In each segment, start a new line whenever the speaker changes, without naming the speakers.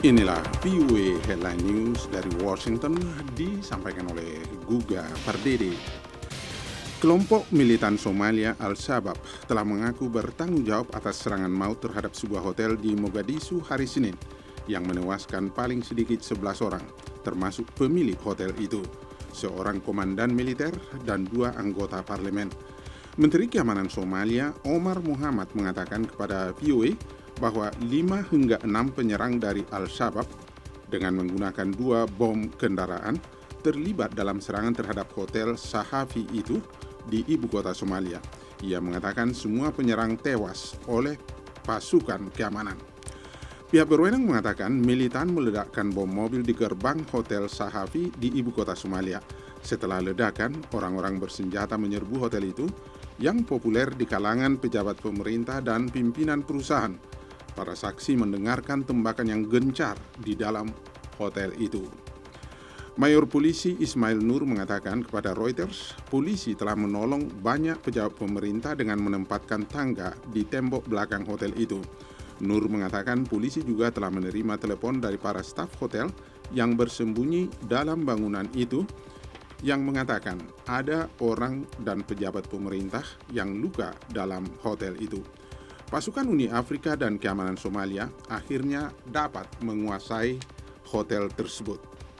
Inilah VOA Headline News dari Washington disampaikan oleh Guga Pardede. Kelompok militan Somalia Al-Shabaab telah mengaku bertanggung jawab atas serangan maut terhadap sebuah hotel di Mogadishu hari Senin yang menewaskan paling sedikit 11 orang, termasuk pemilik hotel itu, seorang komandan militer dan 2 anggota parlemen. Menteri Keamanan Somalia Omar Muhammad mengatakan kepada VOA bahwa 5 hingga 6 penyerang dari Al-Shabaab dengan menggunakan 2 bom kendaraan terlibat dalam serangan terhadap hotel Sahafi itu di ibu kota Somalia. Ia mengatakan semua penyerang tewas oleh pasukan keamanan. Pihak berwenang mengatakan militan meledakkan bom mobil di gerbang hotel Sahafi di ibu kota Somalia. Setelah ledakan, orang-orang bersenjata menyerbu hotel itu yang populer di kalangan pejabat pemerintah dan pimpinan perusahaan. Para saksi mendengarkan tembakan yang gencar di dalam hotel itu. Mayor Polisi Ismail Nur mengatakan kepada Reuters, polisi telah menolong banyak pejabat pemerintah dengan menempatkan tangga di tembok belakang hotel itu. Nur mengatakan polisi juga telah menerima telepon dari para staf hotel yang bersembunyi dalam bangunan itu yang mengatakan ada orang dan pejabat pemerintah yang luka dalam hotel itu. Pasukan Uni Afrika dan Keamanan Somalia akhirnya dapat menguasai hotel tersebut.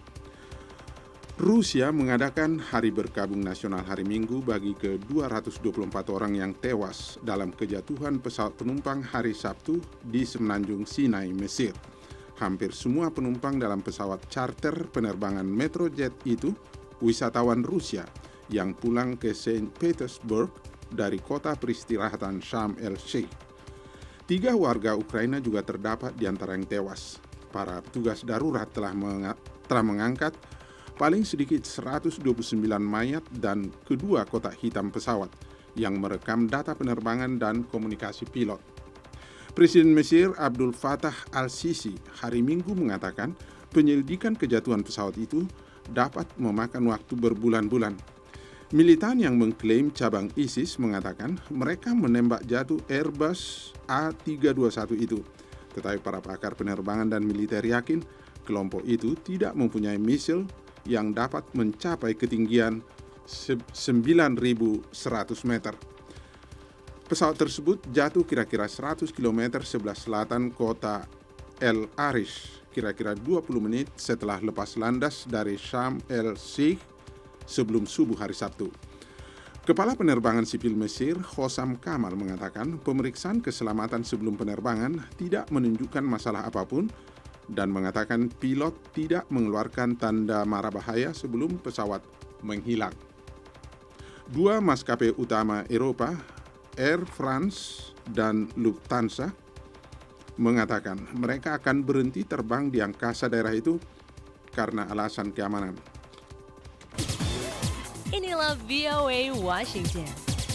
Rusia mengadakan Hari Berkabung Nasional hari Minggu bagi ke-224 orang yang tewas dalam kejatuhan pesawat penumpang hari Sabtu di Semenanjung Sinai, Mesir. Hampir semua penumpang dalam pesawat charter penerbangan Metrojet itu wisatawan Rusia yang pulang ke Saint Petersburg dari kota peristirahatan Sharm el-Sheikh. 3 warga Ukraina juga terdapat di antara yang tewas. Para petugas darurat telah mengangkat paling sedikit 129 mayat dan kedua kotak hitam pesawat yang merekam data penerbangan dan komunikasi pilot. Presiden Mesir Abdul Fattah al-Sisi hari Minggu mengatakan penyelidikan kejatuhan pesawat itu dapat memakan waktu berbulan-bulan. Militan yang mengklaim cabang ISIS mengatakan mereka menembak jatuh Airbus A321 itu. Tetapi para pakar penerbangan dan militer yakin kelompok itu tidak mempunyai misil yang dapat mencapai ketinggian 9.100 meter. Pesawat tersebut jatuh kira-kira 100 km sebelah selatan kota El Arish, kira-kira 20 menit setelah lepas landas dari Sharm el-Sheikh sebelum subuh hari Sabtu. Kepala Penerbangan Sipil Mesir, Hossam Kamal mengatakan pemeriksaan keselamatan sebelum penerbangan tidak menunjukkan masalah apapun dan mengatakan pilot tidak mengeluarkan tanda mara bahaya sebelum pesawat menghilang. 2 maskapai utama Eropa, Air France dan Lufthansa, mengatakan mereka akan berhenti terbang di angkasa daerah itu karena alasan keamanan.
Inilah VOA Washington.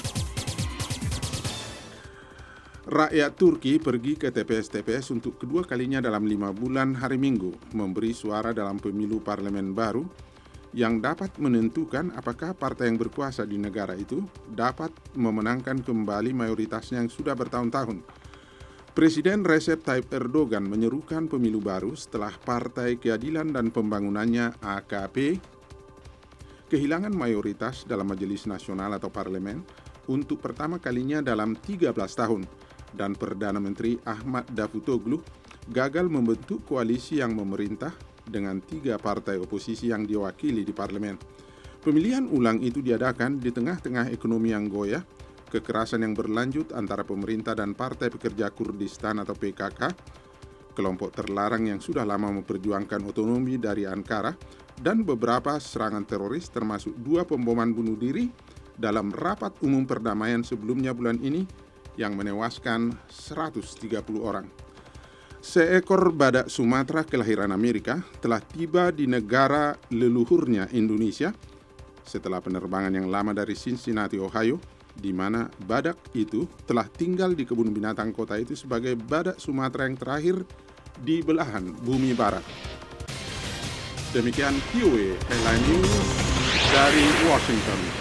Rakyat Turki pergi ke TPS-TPS untuk kedua kalinya dalam 5 bulan hari Minggu, memberi suara dalam pemilu parlemen baru yang dapat menentukan apakah partai yang berkuasa di negara itu dapat memenangkan kembali mayoritasnya yang sudah bertahun-tahun. Presiden Recep Tayyip Erdogan menyerukan pemilu baru setelah Partai Keadilan dan Pembangunannya AKP kehilangan mayoritas dalam Majelis Nasional atau Parlemen untuk pertama kalinya dalam 13 tahun dan Perdana Menteri Ahmad Davutoglu gagal membentuk koalisi yang memerintah dengan 3 partai oposisi yang diwakili di parlemen. Pemilihan ulang itu diadakan di tengah-tengah ekonomi yang goyah, kekerasan yang berlanjut antara pemerintah dan Partai Pekerja Kurdistan atau PKK, kelompok terlarang yang sudah lama memperjuangkan otonomi dari Ankara, dan beberapa serangan teroris termasuk 2 pemboman bunuh diri dalam rapat umum perdamaian sebelumnya bulan ini yang menewaskan 130 orang. Seekor badak Sumatera kelahiran Amerika telah tiba di negara leluhurnya Indonesia setelah penerbangan yang lama dari Cincinnati, Ohio, di mana badak itu telah tinggal di kebun binatang kota itu sebagai badak Sumatera yang terakhir di belahan bumi barat. Demikian VOA Headline News dari Washington.